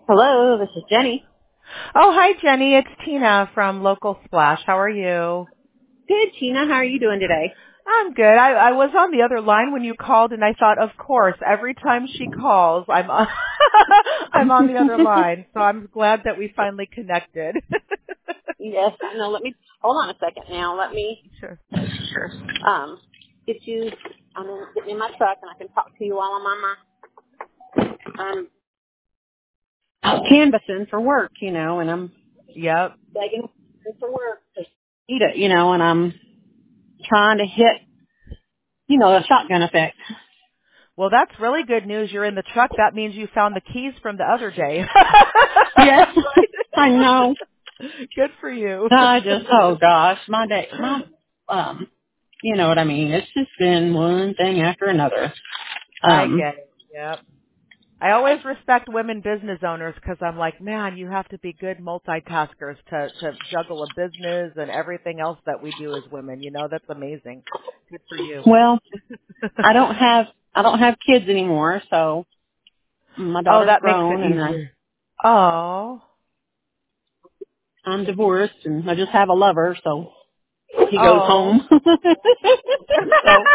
Hello, this is Jenny. Oh, hi, Jenny. It's Tina from Local Splash. How are you? Good, Tina. How are you doing today? I'm good. I was on the other line when you called, and I thought, of course, every time she calls, I'm on, I'm on the other line. So I'm glad that we finally connected. Yes, I know. Let me hold on a second now. Let me Sure. get you. I'm getting in my truck, and I can talk to you while I'm on my out canvassing for work, and I'm Yep. begging for work to eat it, and I'm trying to hit, the shotgun effect. Well, that's really good news. You're in the truck. That means you found the keys from the other day. Yes, I know. Good for you. Oh gosh, my day, you know what I mean. It's just been one thing after another. I get it. Yep. I always respect women business owners because I'm like, man, you have to be good multitaskers to juggle a business and everything else that we do as women. That's amazing. Good for you. Well, I don't have kids anymore, so my Oh, daughter's that makes grown it and easier. Oh. I'm divorced and I just have a lover, so he goes Oh. home. So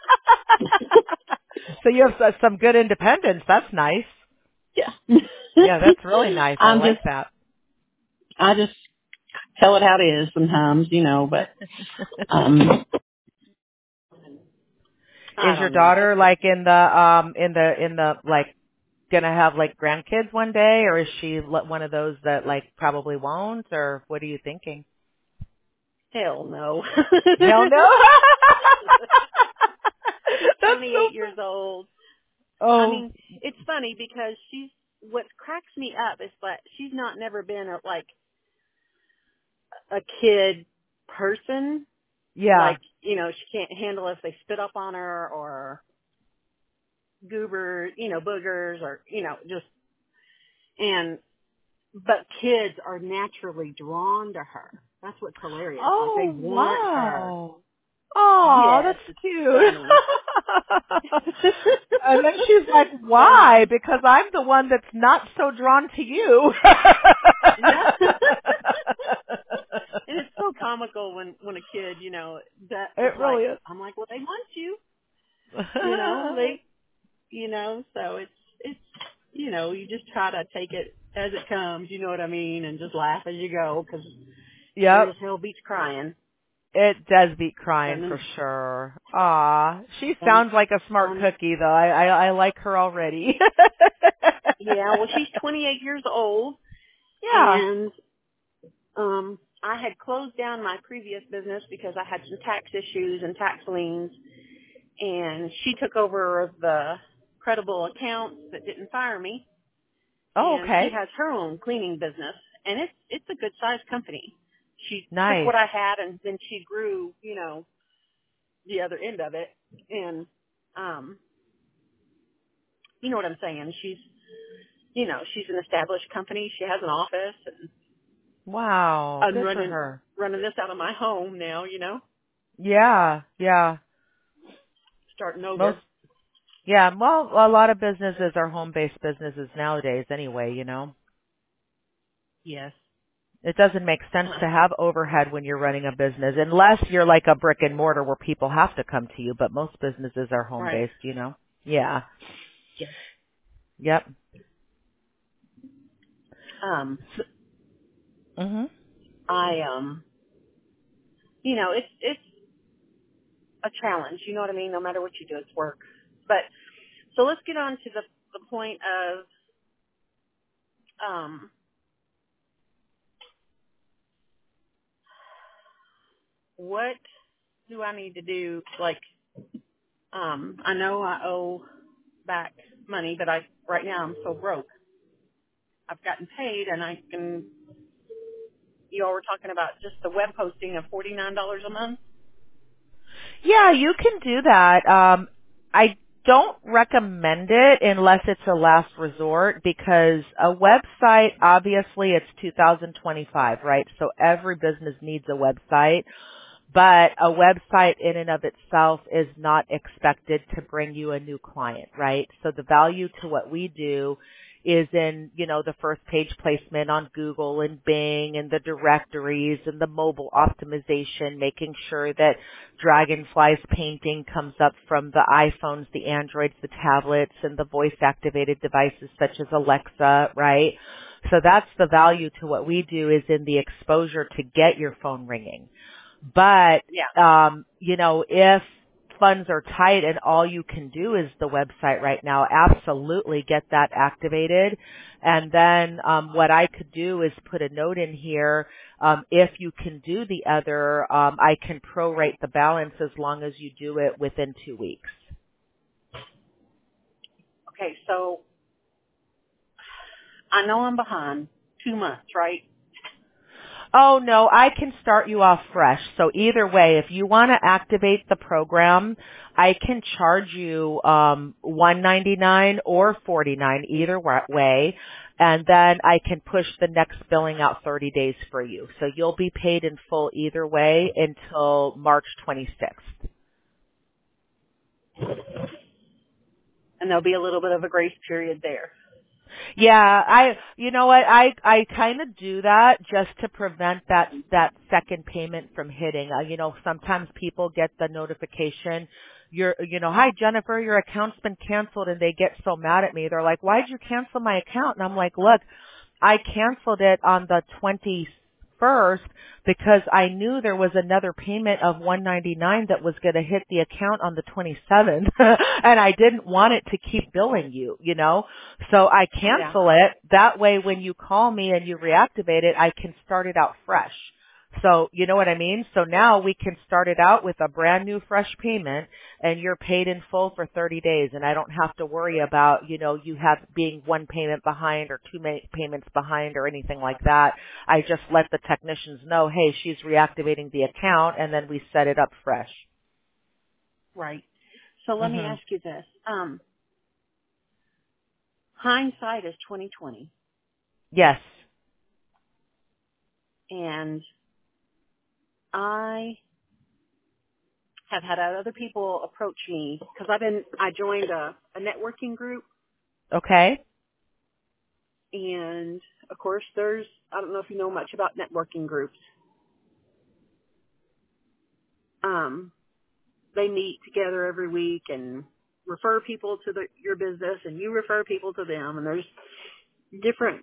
So you have some good independence. That's nice. yeah. Yeah, that's really nice. I like that. I just tell it how it is sometimes, but I Is your don't know. daughter like in the like gonna have like grandkids one day, or is she one of those that like probably won't, or what are you thinking? Hell no. Hell no. She's That's so 28 years fun. old. I Oh, mean, it's funny because what cracks me up is that she's never been a kid person. yeah. Like, she can't handle if they spit up on her or goober, boogers or, but kids are naturally drawn to her. That's what's hilarious. Like they Oh, want her. wow. Oh, Yes, that's it's cute. funny. And then she's like, It's funny. why? Because I'm the one that's not so drawn to you. Yeah. And it's so comical when a kid, that is It like, really is. I'm like, well, they want you, so it's, you just try to take it as it comes, you know what I mean, and just laugh as you go, because sure Yep. as hell beats crying. It does beat crying And then, for sure. Aw. She um, sounds like a smart um, cookie though. I like her already. yeah, well, she's 28 years old, Yeah. and I had closed down my previous business because I had some tax issues and tax liens, and she took over the credible accounts that didn't fire me, Oh, and she okay. has her own cleaning business, and it's a good sized company. She took Nice. what I had, and then she grew, the other end of it, and you know what I'm saying. She's an established company. She has an office, and Wow. I'm Good for running her. this out of my home now. Yeah. Yeah. Starting Most over. Yeah, well, a lot of businesses are home-based businesses nowadays anyway. Yes. It doesn't make sense to have overhead when you're running a business unless you're like a brick and mortar where people have to come to you, but most businesses are Right. home-based. Yeah. Yes. Yep. Um, So, mhm. I it's a challenge. You know what I mean? No matter what you do, it's work. But so let's get on to the point of what do I need to do? Like, I know I owe back money, but right now I'm so broke. I've gotten paid, and you all were talking about just the web hosting of $49 a month. Yeah, you can do that. I don't recommend it unless it's a last resort because a website, obviously it's 2025, right? So every business needs a website, but a website in and of itself is not expected to bring you a new client, right? So the value to what we do is in, the first page placement on Google and Bing and the directories and the mobile optimization, making sure that Dragonfly's painting comes up from the iPhones, the Androids, the tablets, and the voice-activated devices such as Alexa, right? So that's the value to what we do, is in the exposure to get your phone ringing. But, if funds are tight and all you can do is the website right now, absolutely get that activated. And then what I could do is put a note in here. If you can do the other, I can prorate the balance as long as you do it within 2 weeks. Okay, so I know I'm behind 2 months, right? Oh, no, I can start you off fresh. So either way, if you want to activate the program, I can charge you $199 or $49, either way, and then I can push the next billing out 30 days for you. So you'll be paid in full either way until March 26th. And there'll be a little bit of a grace period there. Yeah, you know what, I kind of do that just to prevent that second payment from hitting. Sometimes people get the notification, hi Jennifer, your account's been canceled, and they get so mad at me. They're like, why'd you cancel my account? And I'm like, look, I canceled it on the 21st because I knew there was another payment of $199 that was going to hit the account on the 27th, and I didn't want it to keep billing you, So I cancel it. That way, when you call me and you reactivate it, I can start it out fresh. So, you know what I mean? So now we can start it out with a brand new fresh payment, and you're paid in full for 30 days, and I don't have to worry about, you have being one payment behind or two payments behind or anything like that. I just let the technicians know, hey, she's reactivating the account, and then we set it up fresh. Right. So let me ask you this. Hindsight is 2020. Yes. And I have had other people approach me because I joined a networking group. Okay. And of course I don't know if you know much about networking groups. They meet together every week and refer people to your business, and you refer people to them, and there's different,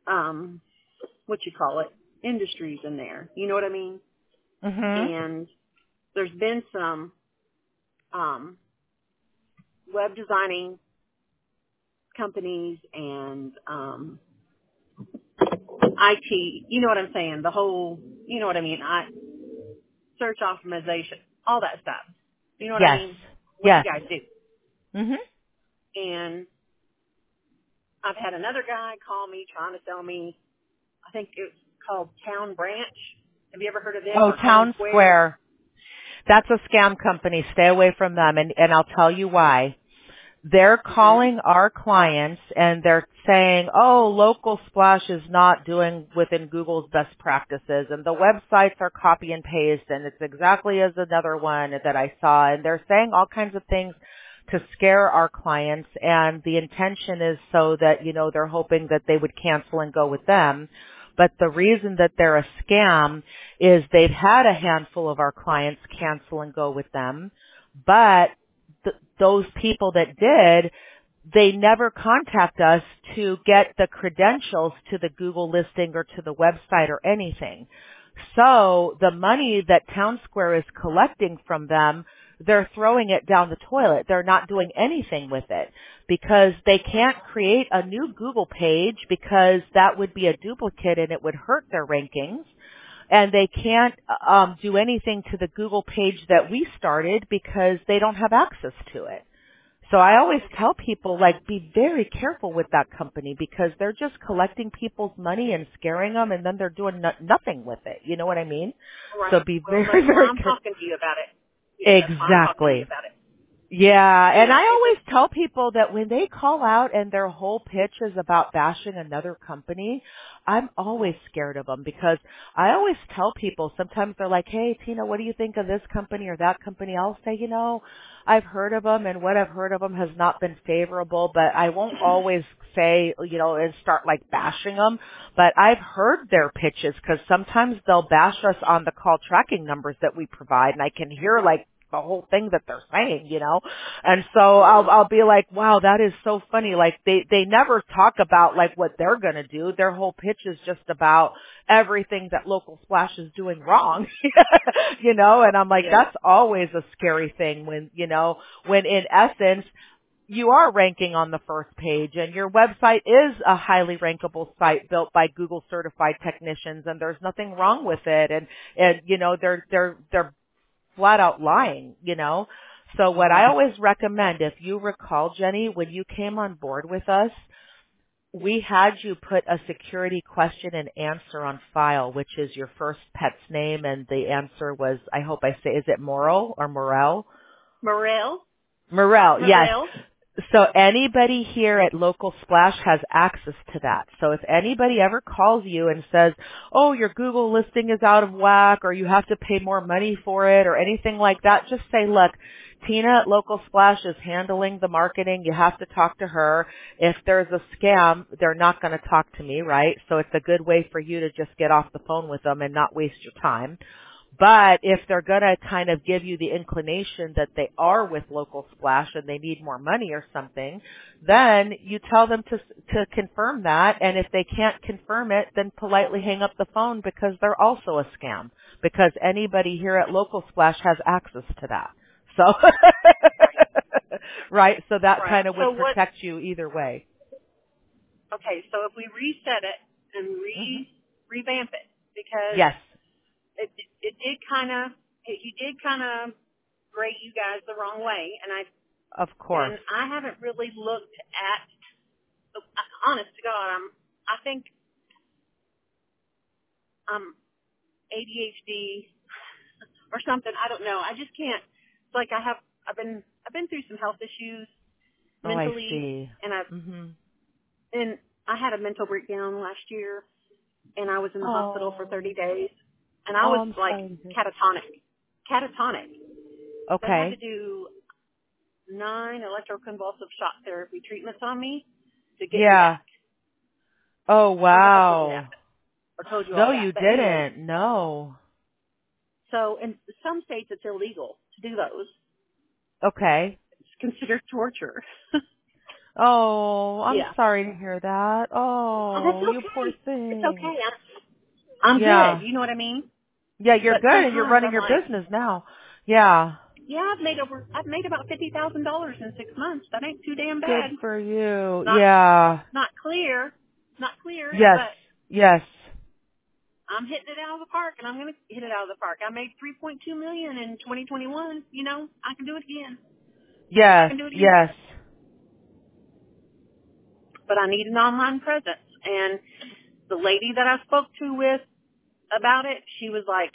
industries in there. You know what I mean? And there's been some web designing companies and IT, you know what I'm saying? The whole, you know what I mean? Search optimization, all that stuff. You know what I mean? What you guys do. And I've had another guy call me trying to sell me, I think it's called Town Branch. Have you ever heard of them? Oh, Town Square. That's a scam company. Stay away from them, and I'll tell you why. They're calling our clients and they're saying, oh, Local Splash is not doing within Google's best practices, and the websites are copy and paste, and it's exactly as another one that I saw. And they're saying all kinds of things to scare our clients, and the intention is so that, they're hoping that they would cancel and go with them. But the reason that they're a scam is they've had a handful of our clients cancel and go with them, but those people that did, they never contact us to get the credentials to the Google listing or to the website or anything. So the money that Town Square is collecting from them, they're throwing it down the toilet. They're not doing anything with it because they can't create a new Google page because that would be a duplicate and it would hurt their rankings. And they can't do anything to the Google page that we started because they don't have access to it. So I always tell people, be very careful with that company because they're just collecting people's money and scaring them, and then they're doing nothing with it. You know what I mean? Right. So be very, very I'm careful. talking to you about it. Exactly. About it. Yeah, You and know, I always tell people that when they call out and their whole pitch is about bashing another company, I'm always scared of them because I always tell people, sometimes they're like, hey, Tina, what do you think of this company or that company? I'll say, I've heard of them and what I've heard of them has not been favorable, but I won't always say, and start like bashing them, but I've heard their pitches because sometimes they'll bash us on the call tracking numbers that we provide and I can hear like the whole thing that they're saying, and so I'll be like, wow, that is so funny. Like they never talk about like what they're going to do. Their whole pitch is just about everything that Local Splash is doing wrong, and I'm like, yeah, that's always a scary thing when in essence, you are ranking on the first page and your website is a highly rankable site built by Google certified technicians and there's nothing wrong with it. And they're flat out lying. So what I always recommend, if you recall, Jenny, when you came on board with us, we had you put a security question and answer on file, which is your first pet's name, and the answer was, I hope I say, is it Morel or Morel? Morel, yes. So anybody here at Local Splash has access to that. So if anybody ever calls you and says, oh, your Google listing is out of whack or you have to pay more money for it or anything like that, just say, look, Tina at Local Splash is handling the marketing. You have to talk to her. If there's a scam, they're not going to talk to me, right? So it's a good way for you to just get off the phone with them and not waste your time. But if they're going to kind of give you the inclination that they are with Local Splash and they need more money or something, then you tell them to confirm that. And if they can't confirm it, then politely hang up the phone because they're also a scam. Because anybody here at Local Splash has access to that. So, right? So that kind of would protect you either way. Okay, so if we reset it and revamp it, because yes. It did kind of, you did kind of grade you guys the wrong way, and of course, and I haven't really looked at. Honest to God, I think I'm ADHD or something. I don't know. I just can't. It's like I've been through some health issues mentally, I see. and and I had a mental breakdown last year, and I was in the hospital for 30 days. And I was like catatonic. Okay. They had to do 9 electroconvulsive shock therapy treatments on me to get me back. Oh, wow. I told you no, all that. you But didn't. anyway, no. So in some states it's illegal to do those. Okay. It's considered torture. Oh, I'm sorry to hear that. Oh, that's okay. You poor thing. It's okay. I'm good. You know what I mean? Yeah, you're good, and you're running your business now. Yeah. Yeah, I've made about $50,000 in 6 months. That ain't too damn bad. Good for you. Not clear. Yes. But yes. I'm hitting it out of the park, and I'm going to hit it out of the park. I made $3.2 million in 2021. I can do it again. Yes. I can do it again. Yes. But I need an online presence. And the lady that I spoke to about it, she was like,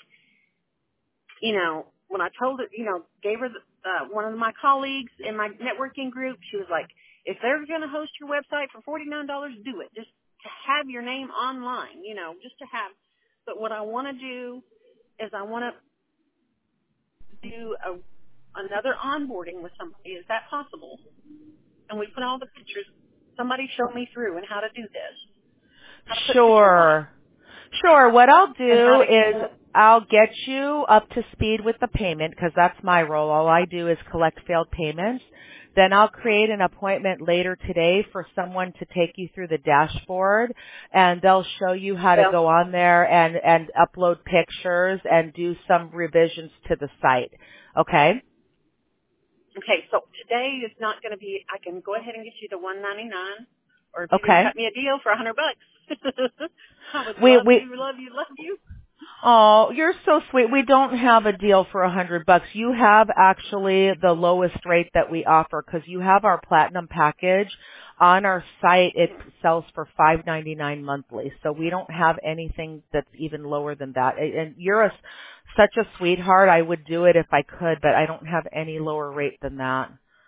when I told her, gave her one of my colleagues in my networking group, she was like, if they're going to host your website for $49, do it. Just to have your name online, just to have. But what I want to do is I want to do another onboarding with somebody. Is that possible? And we put all the pictures. Somebody show me through and how to do this. Sure. What I'll do is I'll get you up to speed with the payment because that's my role. All I do is collect failed payments. Then I'll create an appointment later today for someone to take you through the dashboard, and they'll show you how to go on there and upload pictures and do some revisions to the site. Okay? Okay, so today is not going to be, I can go ahead and get you the $199, or if you can cut me a deal for $100. I would love you. Oh, you're so sweet. We don't have a deal for $100. You have actually the lowest rate that we offer because you have our platinum package. On our site, it sells for $5.99 monthly. So we don't have anything that's even lower than that. And you're such a sweetheart. I would do it if I could, but I don't have any lower rate than that.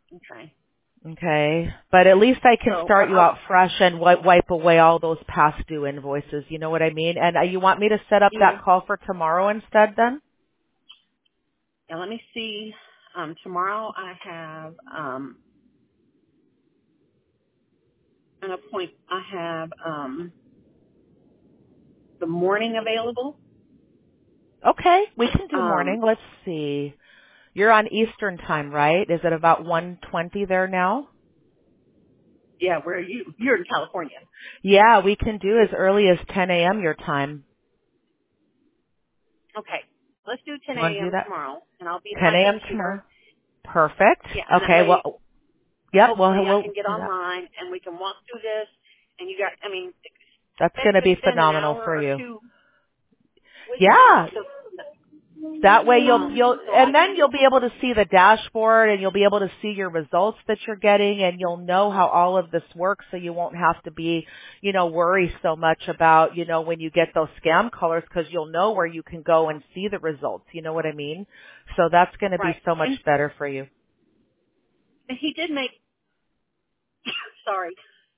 Okay. Okay. But at least I can So start you out fresh and wipe away all those past due invoices. You know what I mean? And you want me to set up yeah. that call for tomorrow instead then? Now let me see. Tomorrow I have an appointment. I have the morning available. Okay. We can do Um, morning. Let's see. You're on Eastern time, right? Is it about 1:20 there now? yeah, where are you? You're in California. Yeah, we can do as early as 10 a.m. your time. Okay. Let's do 10 You want to do a.m. that? tomorrow, and I'll be at 10 my a.m. computer. tomorrow. Perfect. Yeah, and that Okay. way, Well, yep. hopefully, I We'll can get do that. online and we can walk through this. And you got, I mean, That's going expect to to be spend an phenomenal hour for or you. two with me, Yeah. That way so I and then can. you'll be able to see the dashboard and you'll be able to see your results that you're getting and you'll know how all of this works so you won't have to be, worry so much about, when you get those scam callers because you'll know where you can go and see the results. You know what I mean? So that's going to be Right. so much And better for you. he did make, sorry,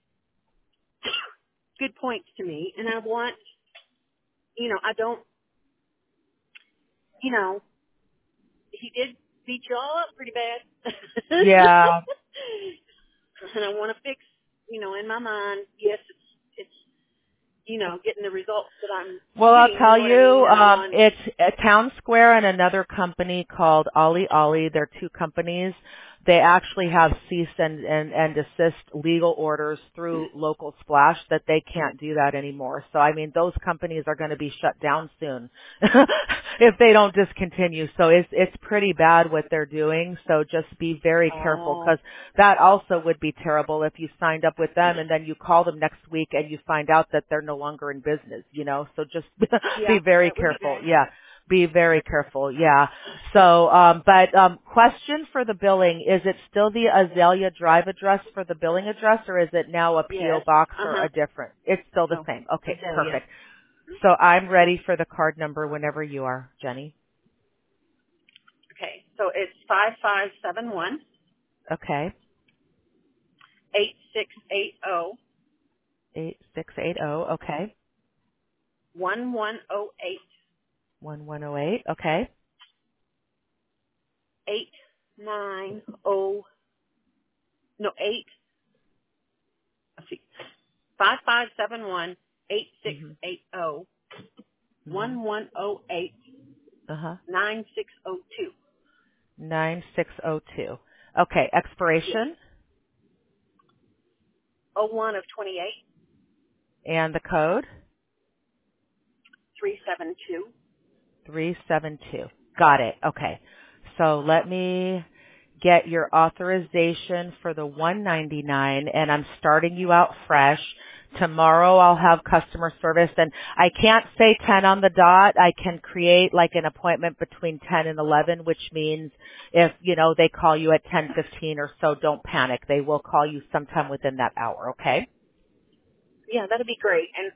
good points to me. And I want, I don't, he did beat you all up pretty bad. Yeah. And I want to fix, in my mind, yes, it's, getting the results that I'm Well, I'll getting, you tell know what I mean? you, And I want, it's Town Square and another company called Ollie Ollie. They're two companies. They actually have cease and desist legal orders through local splash that they can't do that anymore. So I mean, those companies are going to be shut down soon if they don't discontinue. So it's pretty bad what they're doing. So just be very careful oh, because that also would be terrible if you signed up with them and then you call them next week and you find out that they're no longer in business, So just be yeah, very that would be careful. bad. Yeah. Be very careful. Yeah. So, question for the billing. Is it still the Azalea Drive address for the billing address or is it now a PO Yes. box or Uh-huh. a different? It's still the No, same. Okay. Azalea. Perfect. So I'm ready for the card number whenever you are, Jenny. Okay, so it's 5571 Okay. 8680 8680. Okay. 1108 1108. Okay. 890, no, 8, let's see, 5571 Mhm. 8680 Mhm. 1108 Uh-huh. 9602. 9602. Okay. Yes. Expiration 01 of 28 and the code 372. 372. Got it. Okay. So let me get your authorization for the 199 and I'm starting you out fresh. Tomorrow I'll have customer service and I can't say 10 on the dot. I can create like an appointment between 10 and 11, which means if, they call you at 10:15 or so, don't panic. They will call you sometime within that hour, okay? Yeah, that'd be great. And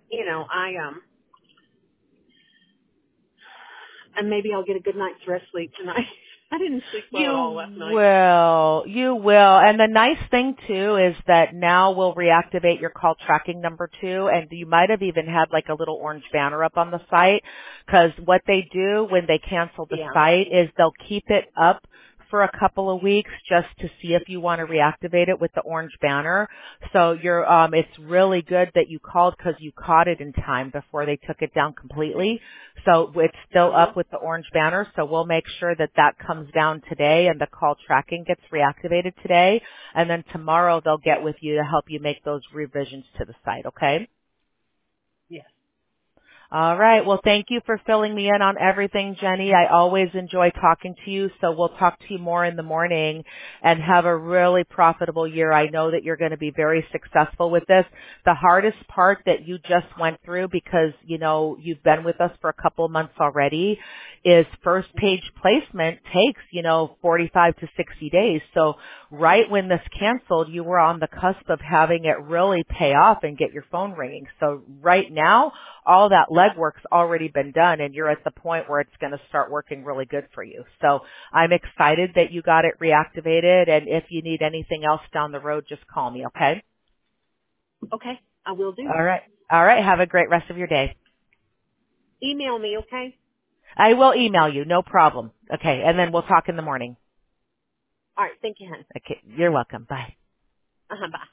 and maybe I'll get a good night's rest sleep tonight. I didn't sleep well at all last night. You will. And the nice thing too is that now we'll reactivate your call tracking number too, and you might have even had like a little orange banner up on the site, because what they do when they cancel the Yeah. site is they'll keep it up for a couple of weeks just to see if you want to reactivate it with the orange banner. So it's really good that you called because you caught it in time before they took it down completely. So it's still Uh-huh. up with the orange banner. So we'll make sure that that comes down today and the call tracking gets reactivated today. And then tomorrow they'll get with you to help you make those revisions to the site. Okay? Yes. All right. Well, thank you for filling me in on everything, Jenny. I always enjoy talking to you, so we'll talk to you more in the morning and have a really profitable year. I know that you're going to be very successful with this. The hardest part that you just went through, because, you've been with us for a couple of months already, is first Mm-hmm. page placement takes, 45 to 60 days. So right when this canceled, you were on the cusp of having it really pay off and get your phone ringing. So right now, all that legwork's already been done and you're at the point where it's going to start working really good for you. So I'm excited that you got it reactivated, and if you need anything else down the road, just call me, okay? Okay, I will do. All right. All right. Have a great rest of your day. Email me, okay? I will email you. No problem. Okay. And then we'll talk in the morning. All right, thank you, hon. Okay. You're welcome. Bye. Bye.